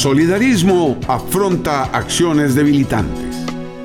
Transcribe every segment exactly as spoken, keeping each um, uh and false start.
Solidarismo afronta acciones debilitantes.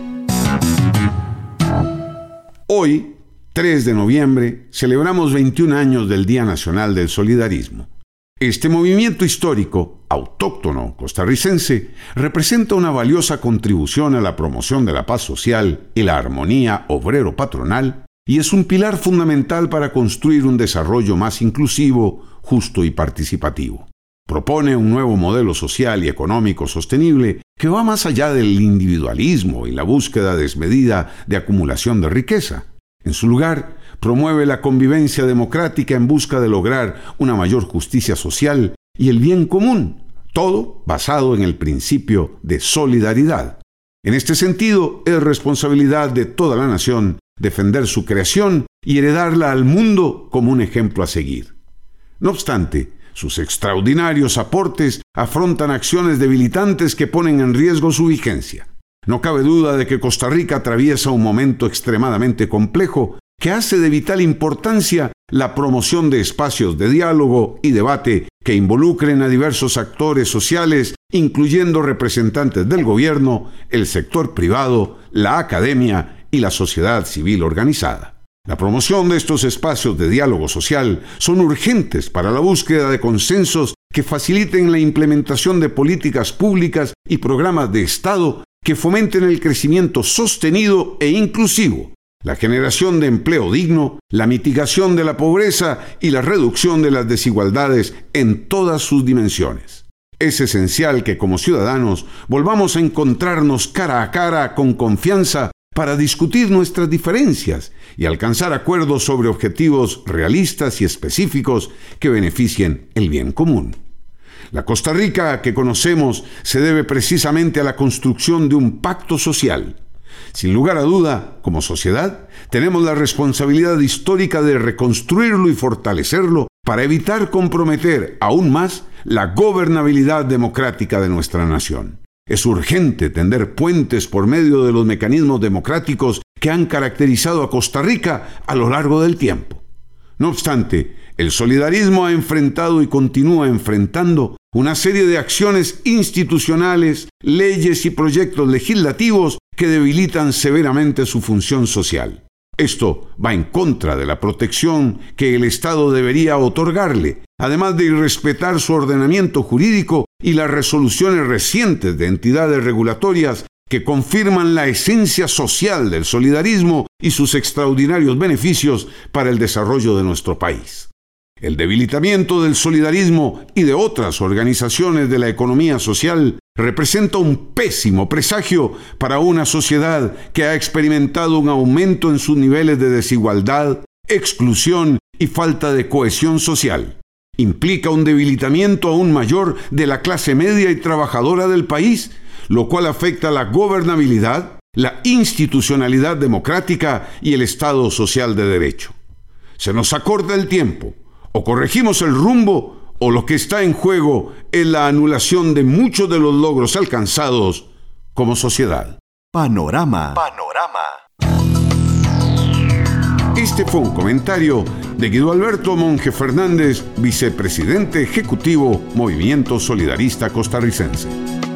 Hoy, tres de noviembre, celebramos veintiún años del Día Nacional del Solidarismo. Este movimiento histórico, autóctono costarricense, representa una valiosa contribución a la promoción de la paz social y la armonía obrero-patronal y es un pilar fundamental para construir un desarrollo más inclusivo, justo y participativo. Propone un nuevo modelo social y económico sostenible que va más allá del individualismo y la búsqueda desmedida de acumulación de riqueza. En su lugar, promueve la convivencia democrática en busca de lograr una mayor justicia social y el bien común, todo basado en el principio de solidaridad. En este sentido, es responsabilidad de toda la nación defender su creación y heredarla al mundo como un ejemplo a seguir. No obstante, sus extraordinarios aportes afrontan acciones debilitantes que ponen en riesgo su vigencia. No cabe duda de que Costa Rica atraviesa un momento extremadamente complejo que hace de vital importancia la promoción de espacios de diálogo y debate que involucren a diversos actores sociales, incluyendo representantes del gobierno, el sector privado, la academia y la sociedad civil organizada. La promoción de estos espacios de diálogo social son urgentes para la búsqueda de consensos que faciliten la implementación de políticas públicas y programas de Estado que fomenten el crecimiento sostenido e inclusivo, la generación de empleo digno, la mitigación de la pobreza y la reducción de las desigualdades en todas sus dimensiones. Es esencial que como ciudadanos volvamos a encontrarnos cara a cara con confianza para discutir nuestras diferencias y alcanzar acuerdos sobre objetivos realistas y específicos que beneficien el bien común. La Costa Rica que conocemos se debe precisamente a la construcción de un pacto social. Sin lugar a duda, como sociedad, tenemos la responsabilidad histórica de reconstruirlo y fortalecerlo para evitar comprometer aún más la gobernabilidad democrática de nuestra nación. Es urgente tender puentes por medio de los mecanismos democráticos que han caracterizado a Costa Rica a lo largo del tiempo. No obstante, el solidarismo ha enfrentado y continúa enfrentando una serie de acciones institucionales, leyes y proyectos legislativos que debilitan severamente su función social. Esto va en contra de la protección que el Estado debería otorgarle, además de irrespetar su ordenamiento jurídico y las resoluciones recientes de entidades regulatorias que confirman la esencia social del solidarismo y sus extraordinarios beneficios para el desarrollo de nuestro país. El debilitamiento del solidarismo y de otras organizaciones de la economía social representa un pésimo presagio para una sociedad que ha experimentado un aumento en sus niveles de desigualdad, exclusión y falta de cohesión social. Implica un debilitamiento aún mayor de la clase media y trabajadora del país, lo cual afecta la gobernabilidad, la institucionalidad democrática y el Estado social de derecho. Se nos acorta el tiempo. O corregimos el rumbo, o lo que está en juego es la anulación de muchos de los logros alcanzados como sociedad. Panorama. Panorama. Este fue un comentario de Guido Alberto Monge Fernández, vicepresidente ejecutivo Movimiento Solidarista Costarricense.